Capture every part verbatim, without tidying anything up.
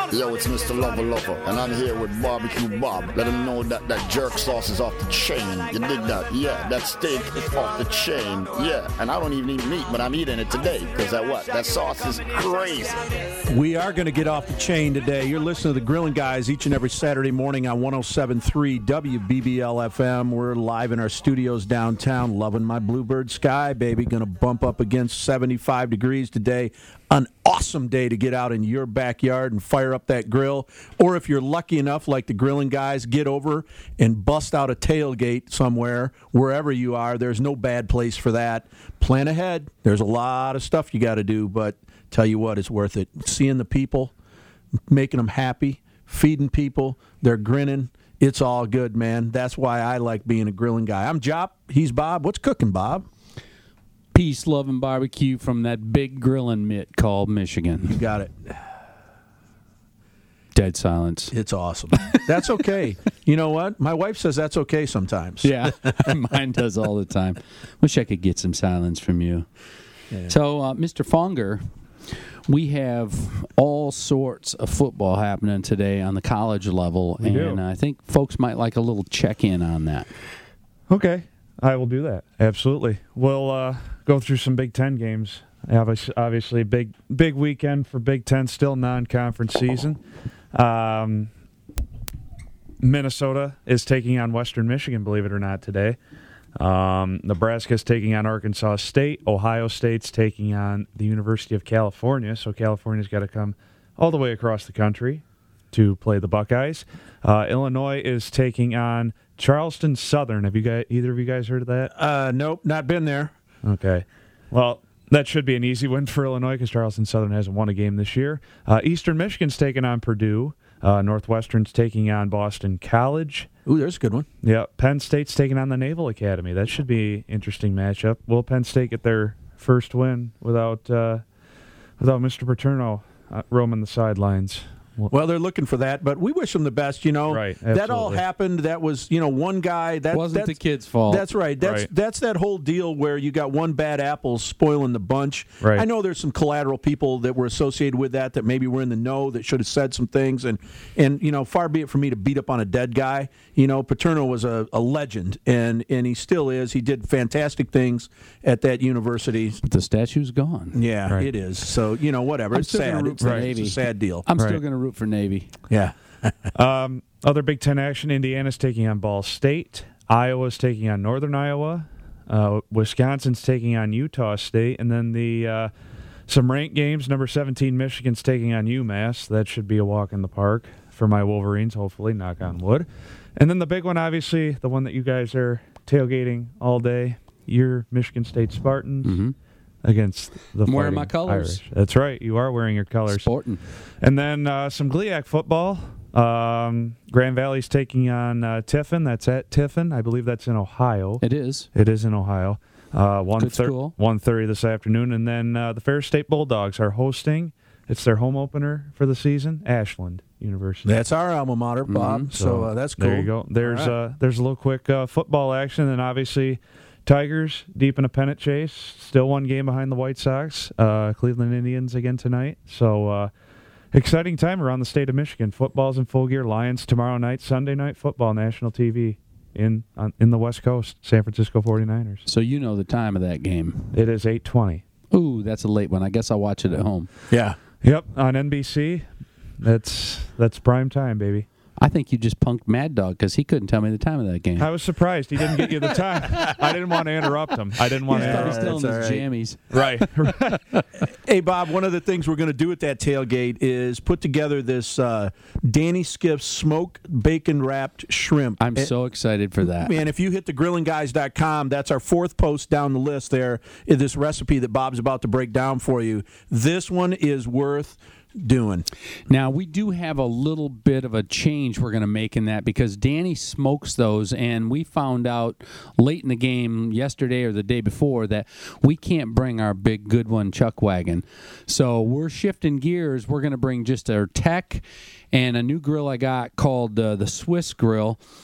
Yo, it's Mister Lover Lover, and I'm here with Barbecue Bob. Let him know that that jerk sauce is off the chain. You dig that? Yeah, that steak is off the chain. Yeah, and I don't even eat meat, but I'm eating it today, because that what? That sauce is crazy. We are going to get off the chain today. You're listening to the Grilling Guys each and every Saturday morning on one oh seven point three W B B L F M. We're live in our studios downtown, loving my bluebird sky, baby. Going to bump up against seventy-five degrees today. An awesome day to get out in your backyard and fire up that grill. Or if you're lucky enough, like the Grilling Guys, get over and bust out a tailgate somewhere, wherever you are. There's no bad place for that. Plan ahead. There's a lot of stuff you got to do, but tell you what, it's worth it. Seeing the people, making them happy, feeding people, they're grinning. It's all good, man. That's why I like being a grilling guy. I'm Jop. He's Bob. What's cooking, Bob? Peace, love, and barbecue from that big grilling mitt called Michigan. You got it. Dead silence. It's awesome. That's okay. You know what? My wife says that's okay sometimes. Yeah, mine does all the time. Wish I could get some silence from you. Yeah. So, uh, Mister Fonger, we have all sorts of football happening today on the college level, we and do. I think folks might like a little check-in on that. Okay, I will do that. Absolutely. We'll uh, go through some Big Ten games. Obviously, obviously, big big weekend for Big Ten, still non-conference season. Um, Minnesota is taking on Western Michigan, believe it or not, today. Um, Nebraska's taking on Arkansas State. Ohio State's taking on the University of California. So California's got to come all the way across the country to play the Buckeyes. Uh, Illinois is taking on Charleston Southern. Have you guys, either of you guys heard of that? Uh, nope, not been there. Okay. Well, that should be an easy win for Illinois because Charleston Southern hasn't won a game this year. Uh, Eastern Michigan's taking on Purdue. Uh, Northwestern's taking on Boston College. Ooh, there's a good one. Yeah, Penn State's taking on the Naval Academy. That should be an interesting matchup. Will Penn State get their first win without uh, without Mister Paterno uh, roaming the sidelines? Well, they're looking for that, but we wish them the best. You know, right, that all happened. That was, you know, one guy. That wasn't that's, the kid's fault. That's right. That's right. that's that whole deal where you got one bad apple spoiling the bunch. Right. I know there's some collateral people that were associated with that that maybe were in the know that should have said some things, and and you know, far be it for me to beat up on a dead guy. You know, Paterno was a, a legend, and and he still is. He did fantastic things at that university. But the statue's gone. Yeah, right. it is. So you know, whatever. I'm it's still sad. gonna root It's, for it's Navy. a sad deal. I'm Right. still going to root for Navy. Yeah. Um, other Big Ten action, Indiana's taking on Ball State. Iowa's taking on Northern Iowa. Uh, Wisconsin's taking on Utah State. And then the uh, some ranked games, number seventeen, Michigan's taking on UMass. That should be a walk in the park for my Wolverines, hopefully, knock on wood. And then the big one, obviously, the one that you guys are tailgating all day, your Michigan State Spartans. Mm-hmm. Against the I'm wearing Fighting my colors. Irish. That's right. You are wearing your colors. Sporting. And then uh, some G L I A C football. Um, Grand Valley's taking on uh, Tiffin. That's at Tiffin. I believe that's in Ohio. It is. It is in Ohio. Uh, one Good school. one thirty this afternoon. And then uh, the Ferris State Bulldogs are hosting. It's their home opener for the season. Ashland University. That's our alma mater, Bob. Mm-hmm. So uh, that's cool. There you go. There's All right. uh, there's a little quick uh, football action, and obviously Tigers deep in a pennant chase. Still one game behind the White Sox. Uh, Cleveland Indians again tonight. So uh, exciting time around the state of Michigan. Football's in full gear. Lions tomorrow night. Sunday night football, national T V in on, in the West Coast. San Francisco forty-niners. So you know the time of that game. It is eight twenty. Ooh, that's a late one. I guess I'll watch it at home. Yeah. Yep, on N B C. That's that's prime time, baby. I think you just punked Mad Dog because he couldn't tell me the time of that game. I was surprised he didn't get you the time. I didn't want to interrupt him. I didn't want He's to probably interrupt still him. in his all jammies. Right. Hey, Bob, one of the things we're going to do at that tailgate is put together this uh, Danny Skiff's smoked bacon-wrapped shrimp. I'm And- so excited for that. Man, if you hit the grilling guys dot com, that's our fourth post down the list there, is this recipe that Bob's about to break down for you. This one is worth doing. Now, we do have a little bit of a change we're going to make in that because Danny smokes those, and we found out late in the game yesterday or the day before that we can't bring our big good one chuck wagon. So we're shifting gears. We're going to bring just our tech and a new grill I got called uh, the Swiss Grill.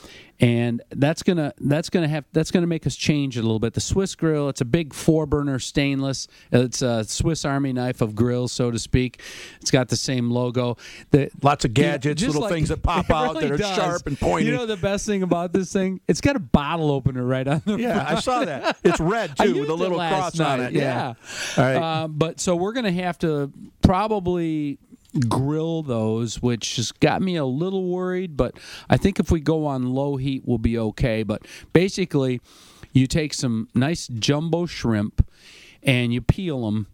and that's gonna that's gonna have that's gonna make us change it a little bit. The Swiss grill, it's a big four burner stainless. It's a Swiss Army knife of grills, so to speak. It's got the same logo. The, Lots of gadgets, you know, little like, things that pop out really that are does. sharp and pointy. You know the best thing about this thing? It's got a bottle opener right on the Yeah, front. I saw that. It's red I too, used with a it little last cross night, on it. Yeah. All right. Uh, but so we're gonna have to probably grill those, which has got me a little worried, but I think if we go on low heat, we'll be okay. But basically, you take some nice jumbo shrimp and you peel them,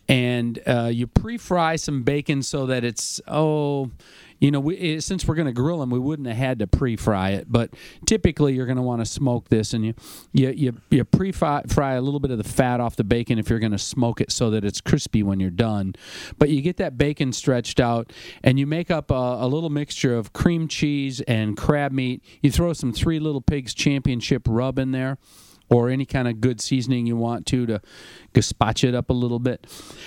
and uh, you pre-fry some bacon so that it's, oh, you know, we, it, since we're going to grill them, we wouldn't have had to pre-fry it. But typically, you're going to want to smoke this, and you you you, you pre-fry fry a little bit of the fat off the bacon if you're going to smoke it so that it's crispy when you're done. But you get that bacon stretched out, and you make up a, a little mixture of cream cheese and crab meat. You throw some Three Little Pigs Championship rub in there, or any kind of good seasoning you want to to gazpacho it up a little bit.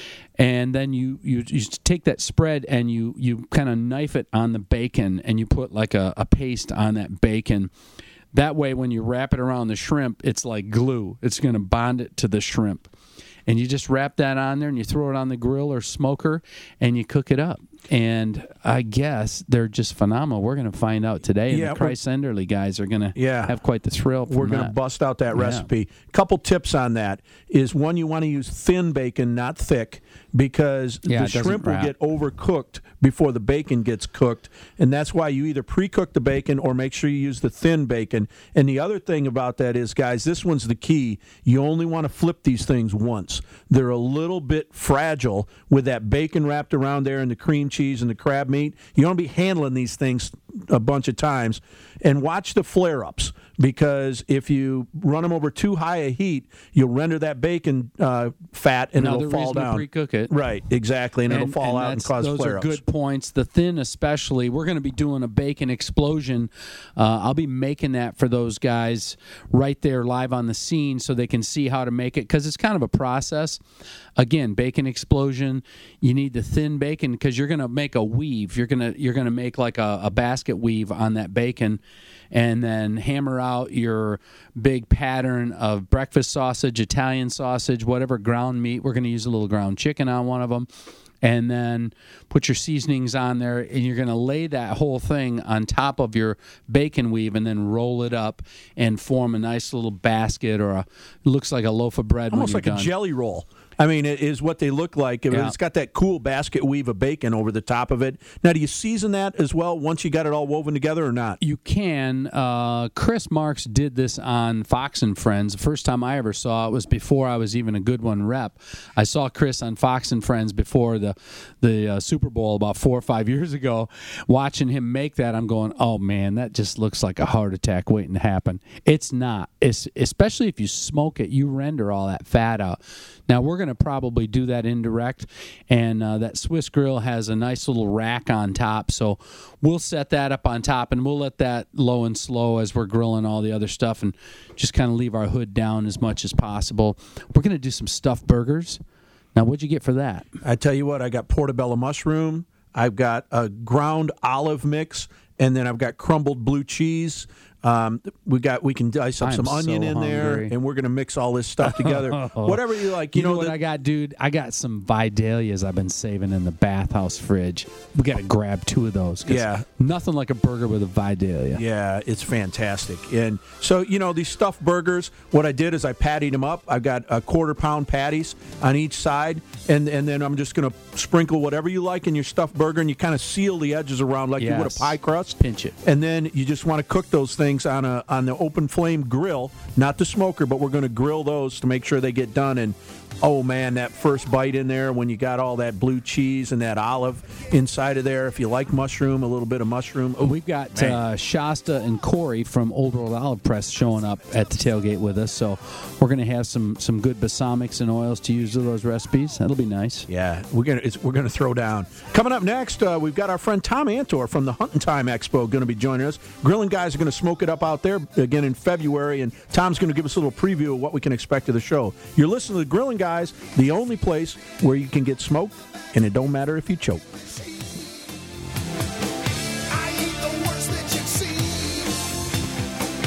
And then you, you, you take that spread and you, you kind of knife it on the bacon, and you put like a, a paste on that bacon. That way, when you wrap it around the shrimp, it's like glue. It's going to bond it to the shrimp. And you just wrap that on there, and you throw it on the grill or smoker, and you cook it up. And I guess they're just phenomenal. We're going to find out today. And Yeah, the Christ Enderly guys are going to Yeah. have quite the thrill from We're going to that. bust out that Yeah. recipe. Couple tips on that is, one, you want to use thin bacon, not thick, because Yeah, the it doesn't shrimp will wrap. get overcooked before the bacon gets cooked, and that's why you either pre-cook the bacon or make sure you use the thin bacon. And the other thing about that is, guys, this one's the key. You only want to flip these things once. They're a little bit fragile with that bacon wrapped around there and the cream cheese and the crab meat. You don't be handling these things a bunch of times. And watch the flare-ups, because if you run them over too high a heat, you'll render that bacon uh, fat and Another it'll fall reason to down. pre-cook it. Right, exactly, and, it'll fall out and that's- cause those flare-ups. are good points. The thin, especially, we're going to be doing a bacon explosion. Uh, I'll be making that for those guys right there live on the scene, so they can see how to make it, because it's kind of a process. Again, bacon explosion. You need the thin bacon because you're going to make a weave. You're going to you're going to make like a, a basket weave on that bacon, and then hammer out your big pattern of breakfast sausage, Italian sausage, whatever ground meat. We're going to use a little ground chicken on one of them. And then put your seasonings on there, and you're going to lay that whole thing on top of your bacon weave, and then roll it up and form a nice little basket, or a it looks like a loaf of bread. Almost when like you're a done. jelly roll. I mean, it is what they look like. Yeah. It's got that cool basket weave of bacon over the top of it. Now, do you season that as well once you got it all woven together, or not? You can. Uh, Chris Marks did this on Fox and Friends. The first time I ever saw it was before I was even a Good One rep. I saw Chris on Fox and Friends before the the uh, Super Bowl about four or five years ago. Watching him make that, I'm going, oh man, that just looks like a heart attack waiting to happen. It's not. It's especially if you smoke it, you render all that fat out. Now we're going to probably do that indirect, and uh, that Swiss grill has a nice little rack on top, so we'll set that up on top, and we'll let that low and slow as we're grilling all the other stuff, and just kind of leave our hood down as much as possible. We're going to do some stuffed burgers. Now, what'd you get for that? I tell you what, I got portobello mushroom. I've got a ground olive mix, and then I've got crumbled blue cheese. Um, we got we can dice up I'm some onion so in there, hungry. and we're going to mix all this stuff together. Whatever you like. You, You, know, know, what the- I got, dude? I got some Vidalias I've been saving in the bathhouse fridge. We got to grab two of those. 'cause Yeah. Nothing like a burger with a Vidalia. Yeah, it's fantastic. And so, you know, these stuffed burgers, what I did is I pattied them up. I've got a quarter pound patties on each side, and, and then I'm just going to sprinkle whatever you like in your stuffed burger, and you kind of seal the edges around like you would a Yes. pie crust. Pinch it. And then you just want to cook those things on a on the open flame grill, not the smoker, but we're going to grill those to make sure they get done. And oh man, that first bite in there when you got all that blue cheese and that olive inside of there. If you like mushroom, a little bit of mushroom. Ooh, We've got man. uh, Shasta and Corey from Old World Olive Press showing up at the tailgate with us, so we're going to have some some good balsamics and oils to use with those recipes. That'll be nice. Yeah, we're gonna it's, we're gonna throw down. Coming up next, uh, we've got our friend Tom Antor from the Hunting Time Expo going to be joining us. Grilling guys are going to smoke it up out there again in February, and Tom's going to give us a little preview of what we can expect of the show. You're listening to the Grilling Guys, the only place where you can get smoked, and it don't matter if you choke. I eat the worst that you've seen.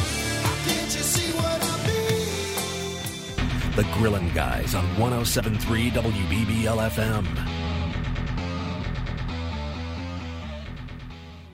The Grillin' Guys on one oh seven point three W B B L F M.